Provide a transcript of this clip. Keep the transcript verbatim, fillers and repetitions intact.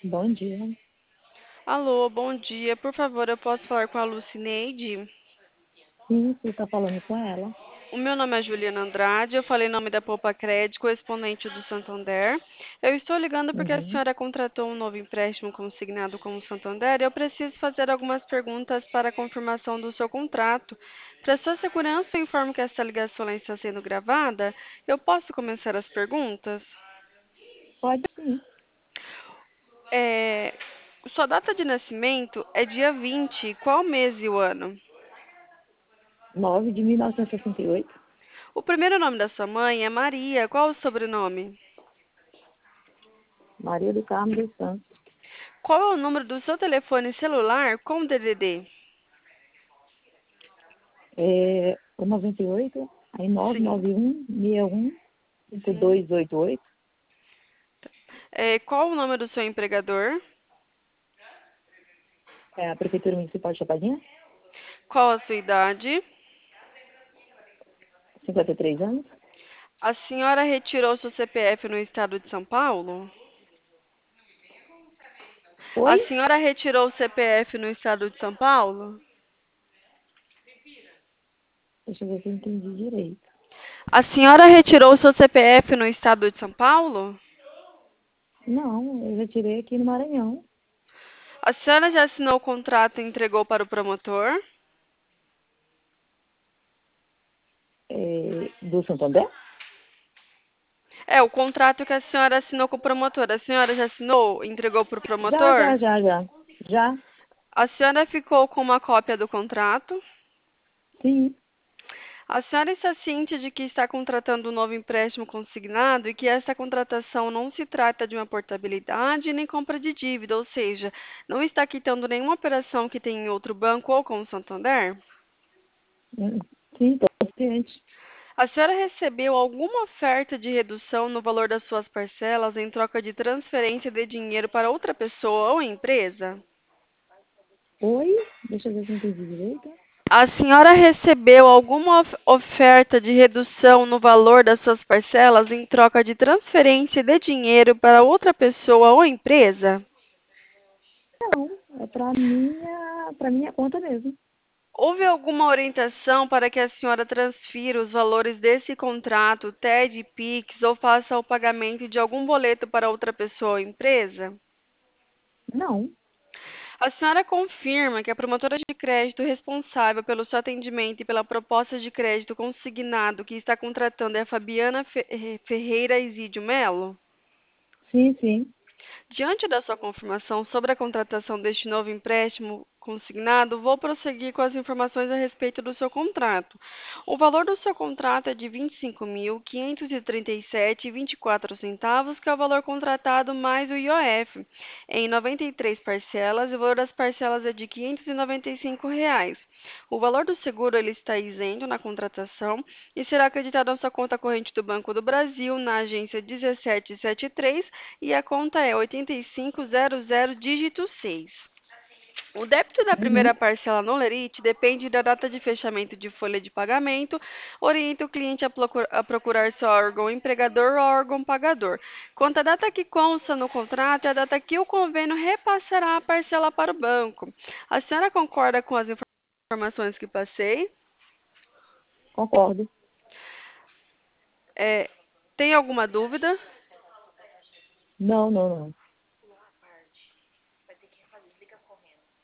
Bom dia. Alô, bom dia. Por favor, eu posso falar com a Lucineide? Sim, você está falando com ela. O meu nome é Juliana Andrade, eu falei em nome da Poupa Crédito, correspondente do Santander. Eu estou ligando porque a Uhum. senhora contratou um novo empréstimo consignado com o Santander e eu preciso fazer algumas perguntas para a confirmação do seu contrato. Para sua segurança, eu informo que essa ligação está sendo gravada. Eu posso começar as perguntas? Pode sim. É, Sua data de nascimento é dia vinte. Qual mês e o ano? Nove de mil novecentos e sessenta e oito. O primeiro nome da sua mãe é Maria. Qual o sobrenome? Maria do Carmo dos Santos. Qual é o número do seu telefone celular com D D D? É o noventa e oito, aí Sim, nove nove um, seis um, cinco sim. dois oito oito. É, qual o nome do seu empregador? É a Prefeitura Municipal de Chapadinha, Qual a sua idade? cinquenta e três anos. A senhora retirou seu C P F no estado de São Paulo? A Oi? senhora retirou o C P F no estado de São Paulo? Deixa eu ver se eu entendi direito. A senhora retirou seu C P F no estado de São Paulo? Não, eu já tirei aqui no Maranhão. A senhora já assinou o contrato e entregou para o promotor? É, do Santander? É, o contrato que a senhora assinou com o promotor. A senhora já assinou e entregou para o Já, promotor? já, já, já. Já? A senhora ficou com uma cópia do contrato? Sim. A senhora está ciente de que está contratando um novo empréstimo consignado e que essa contratação não se trata de uma portabilidade nem compra de dívida, ou seja, não está quitando nenhuma operação que tem em outro banco ou com o Santander? Hum, Sim, estou ciente. A senhora recebeu alguma oferta de redução no valor das suas parcelas em troca de transferência de dinheiro para outra pessoa ou empresa? Oi? Deixa eu ver se eu entendi direito. A senhora recebeu alguma of- oferta de redução no valor das suas parcelas em troca de transferência de dinheiro para outra pessoa ou empresa? Não, é para minha, para minha conta mesmo. Houve alguma orientação para que a senhora transfira os valores desse contrato, T E D, Pix ou faça o pagamento de algum boleto para outra pessoa ou empresa? Não, A senhora confirma que a promotora de crédito responsável pelo seu atendimento e pela proposta de crédito consignado que está contratando é a Fabiana Fe- Ferreira Isídio Melo? sim, sim, Diante da sua confirmação sobre a contratação deste novo empréstimo consignado, vou prosseguir com as informações a respeito do seu contrato. O valor do seu contrato é de vinte e cinco mil, quinhentos e trinta e sete vírgula vinte e quatro centavos, que é o valor contratado mais o I O F, em noventa e três parcelas, e o valor das parcelas é de quinhentos e noventa e cinco reais. O valor do seguro ele está isento na contratação e será acreditado na sua conta corrente do Banco do Brasil, na agência dezessete setenta e três, e a conta é oitenta e cinco zero zero dígito seis. O débito da uhum, primeira parcela no Lerite depende da data de fechamento de folha de pagamento. Orienta o cliente a procu- a procurar seu órgão empregador ou órgão pagador. Quanto à data que consta no contrato, é a data que o convênio repassará a parcela para o banco. A senhora concorda com as informações que passei? concordo. É, tem alguma dúvida? Não, não, não.